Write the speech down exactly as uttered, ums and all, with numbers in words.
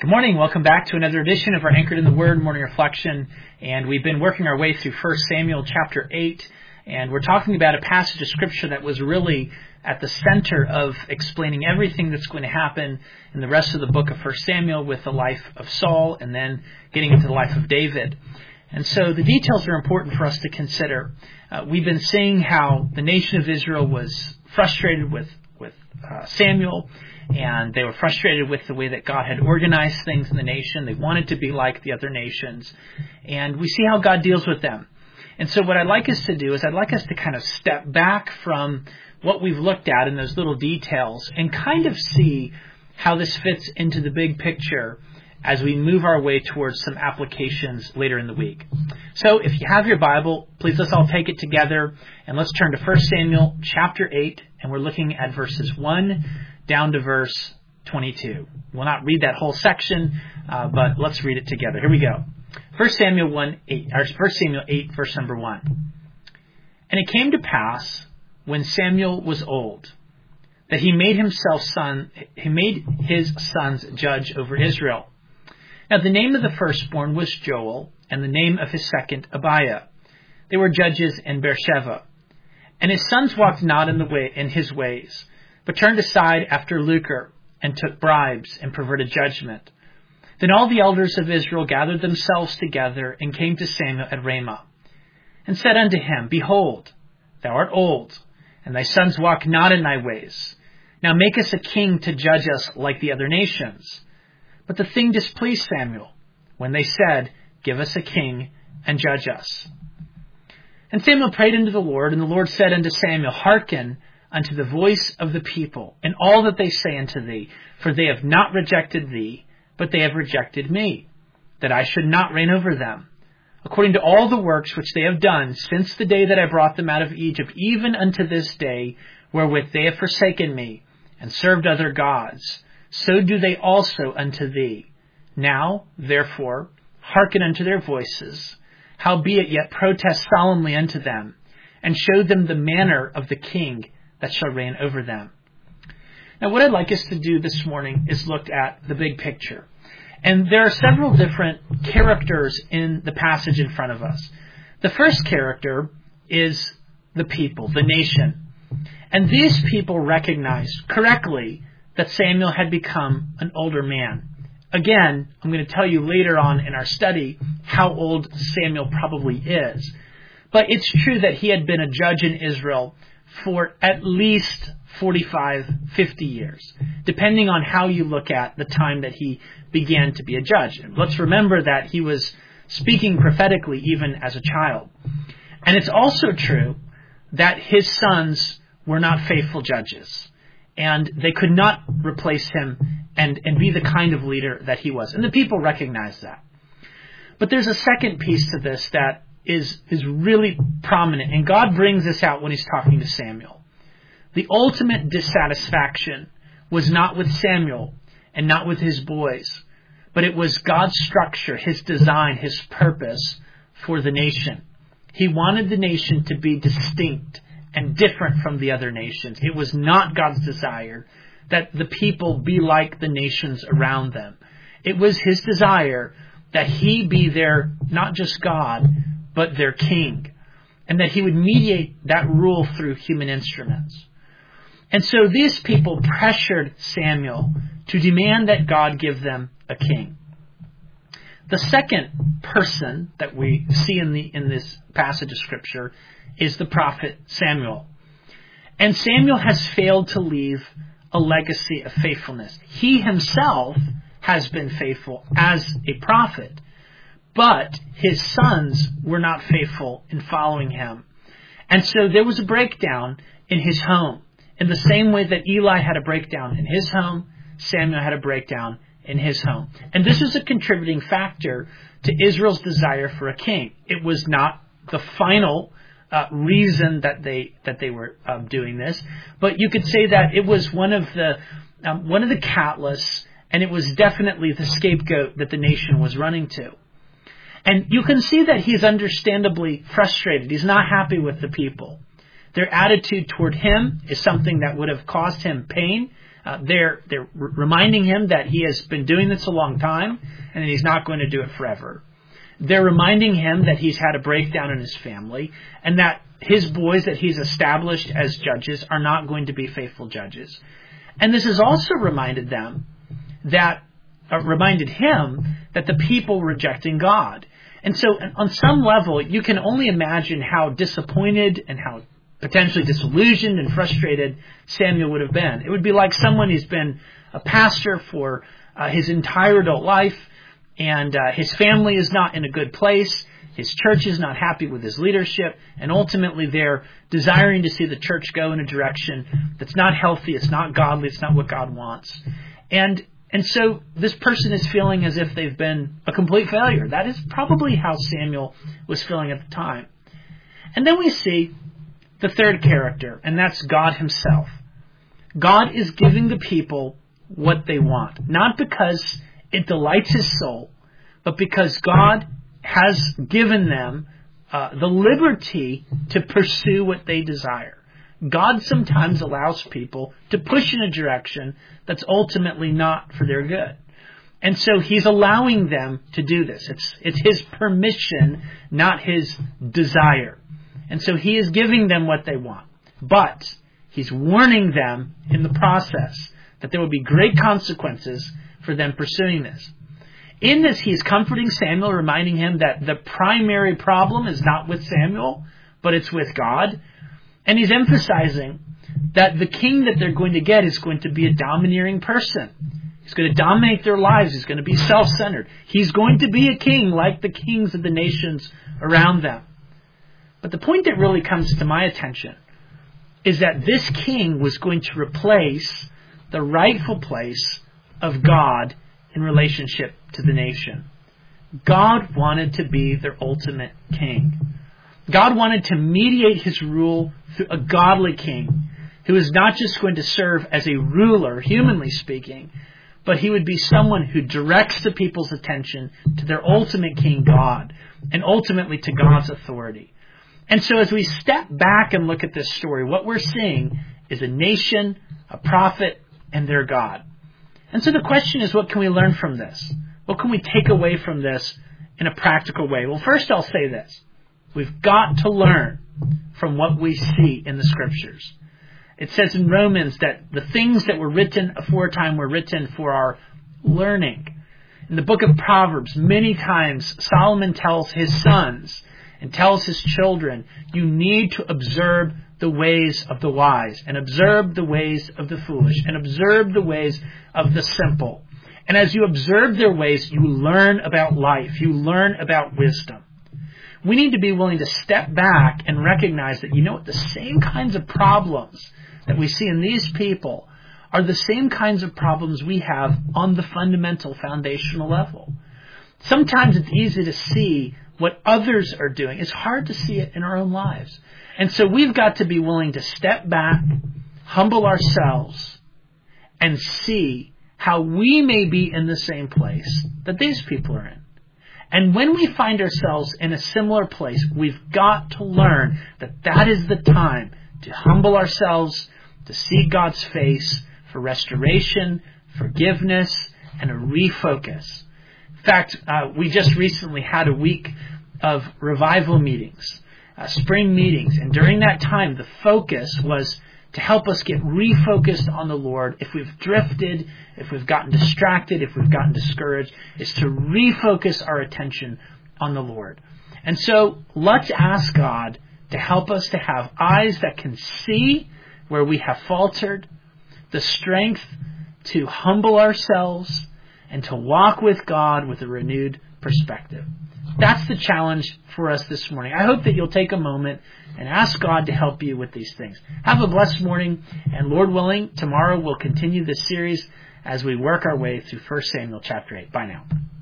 Good morning. Welcome back to another edition of our Anchored in the Word morning reflection. And we've been working our way through First Samuel chapter eight. And we're talking about a passage of Scripture that was really at the center of explaining everything that's going to happen in the rest of the book of First Samuel with the life of Saul and then getting into the life of David. And so the details are important for us to consider. Uh, we've been seeing how the nation of Israel was frustrated with, with uh, Samuel. And they were frustrated with the way that God had organized things in the nation. They wanted to be like the other nations. And we see how God deals with them. And so what I'd like us to do is I'd like us to kind of step back from what we've looked at in those little details and kind of see how this fits into the big picture as we move our way towards some applications later in the week. So if you have your Bible, please let's all take it together and let's turn to First Samuel chapter eight, and we're looking at verses one down to verse twenty-two. We'll not read that whole section, uh, but let's read it together. Here we go. First Samuel one eight, or First Samuel eight, verse number one. And it came to pass when Samuel was old that he made himself son. He made his sons judge over Israel. Now the name of the firstborn was Joel, and the name of his second Abiah. They were judges in Beersheba. And his sons walked not in the way in his ways, but turned aside after lucre, and took bribes, and perverted judgment. Then all the elders of Israel gathered themselves together, and came to Samuel at Ramah, and said unto him, Behold, thou art old, and thy sons walk not in thy ways. Now make us a king to judge us like the other nations. But the thing displeased Samuel, when they said, Give us a king, and judge us. And Samuel prayed unto the Lord, and the Lord said unto Samuel, Hearken unto the voice of the people, and all that they say unto thee, for they have not rejected thee, but they have rejected me, that I should not reign over them, according to all the works which they have done since the day that I brought them out of Egypt, even unto this day, wherewith they have forsaken me, and served other gods. So do they also unto thee. Now, therefore, hearken unto their voices, howbeit yet protest solemnly unto them, and show them the manner of the king that shall reign over them. Now, what I'd like us to do this morning is look at the big picture. And there are several different characters in the passage in front of us. The first character is the people, the nation. And these people recognized correctly that Samuel had become an older man. Again, I'm going to tell you later on in our study how old Samuel probably is. But it's true that he had been a judge in Israel for at least forty-five, fifty years, depending on how you look at the time that he began to be a judge. And let's remember that he was speaking prophetically even as a child. And it's also true that his sons were not faithful judges, and they could not replace him and, and be the kind of leader that he was. And the people recognized that. But there's a second piece to this that is is really prominent, and God brings this out when he's talking to Samuel. The ultimate dissatisfaction was not with Samuel and not with his boys, but it was God's structure, his design, his purpose for the nation. He wanted the nation to be distinct and different from the other nations. It was not God's desire that the people be like the nations around them. It was his desire that he be their, not just God, but their king, and that he would mediate that rule through human instruments. And so these people pressured Samuel to demand that God give them a king. The second person that we see in the in this passage of Scripture is the prophet Samuel. And Samuel has failed to leave a legacy of faithfulness. He himself has been faithful as a prophet, but his sons were not faithful in following him. And so there was a breakdown in his home. In the same way that Eli had a breakdown in his home, Samuel had a breakdown in his home. And this is a contributing factor to Israel's desire for a king. It was not the final uh, reason that they that they were um, doing this, but you could say that it was one of the um, one of the catalysts, and it was definitely the scapegoat that the nation was running to. And you can see that he's understandably frustrated. He's not happy with the people. Their attitude toward him is something that would have caused him pain Uh, they're they're r- reminding him that he has been doing this a long time and that he's not going to do it forever. They're reminding him that he's had a breakdown in his family and that his boys that he's established as judges are not going to be faithful judges. And this has also reminded them that, uh, reminded him that the people were rejecting God. And so on some level, you can only imagine how disappointed and how potentially disillusioned and frustrated Samuel would have been. It would be like someone who's been a pastor for uh, his entire adult life, and uh, his family is not in a good place. His church is not happy with his leadership, and ultimately they're desiring to see the church go in a direction that's not healthy, it's not godly, it's not what God wants. And and so this person is feeling as if they've been a complete failure. That is probably how Samuel was feeling at the time. And then we see the third character, and that's God himself. God is giving the people what they want, not because it delights his soul, but because God has given them uh, the liberty to pursue what they desire. God sometimes allows people to push in a direction that's ultimately not for their good. And so he's allowing them to do this. It's, it's his permission, not his desire. And so he is giving them what they want. But he's warning them in the process that there will be great consequences for them pursuing this. In this, he's comforting Samuel, reminding him that the primary problem is not with Samuel, but it's with God. And he's emphasizing that the king that they're going to get is going to be a domineering person. He's going to dominate their lives. He's going to be self-centered. He's going to be a king like the kings of the nations around them. But the point that really comes to my attention is that this king was going to replace the rightful place of God in relationship to the nation. God wanted to be their ultimate king. God wanted to mediate his rule through a godly king who is not just going to serve as a ruler, humanly speaking, but he would be someone who directs the people's attention to their ultimate king, God, and ultimately to God's authority. And so as we step back and look at this story, what we're seeing is a nation, a prophet, and their God. And so the question is, what can we learn from this? What can we take away from this in a practical way? Well, first I'll say this. We've got to learn from what we see in the Scriptures. It says in Romans that the things that were written aforetime were written for our learning. In the book of Proverbs, many times Solomon tells his sons and tells his children, you need to observe the ways of the wise, and observe the ways of the foolish, and observe the ways of the simple. And as you observe their ways, you learn about life. You learn about wisdom. We need to be willing to step back and recognize that, you know what, the same kinds of problems that we see in these people are the same kinds of problems we have on the fundamental foundational level. Sometimes it's easy to see what others are doing. It's hard to see it in our own lives. And so we've got to be willing to step back, humble ourselves, and see how we may be in the same place that these people are in. And when we find ourselves in a similar place, we've got to learn that that is the time to humble ourselves, to seek God's face for restoration, forgiveness, and a refocus. In fact, uh, we just recently had a week of revival meetings, uh, spring meetings, and during that time, the focus was to help us get refocused on the Lord. If we've drifted, if we've gotten distracted, if we've gotten discouraged, is to refocus our attention on the Lord. And so let's ask God to help us to have eyes that can see where we have faltered, the strength to humble ourselves, and to walk with God with a renewed perspective. That's the challenge for us this morning. I hope that you'll take a moment and ask God to help you with these things. Have a blessed morning, and Lord willing, tomorrow we'll continue this series as we work our way through First Samuel chapter eight. Bye now.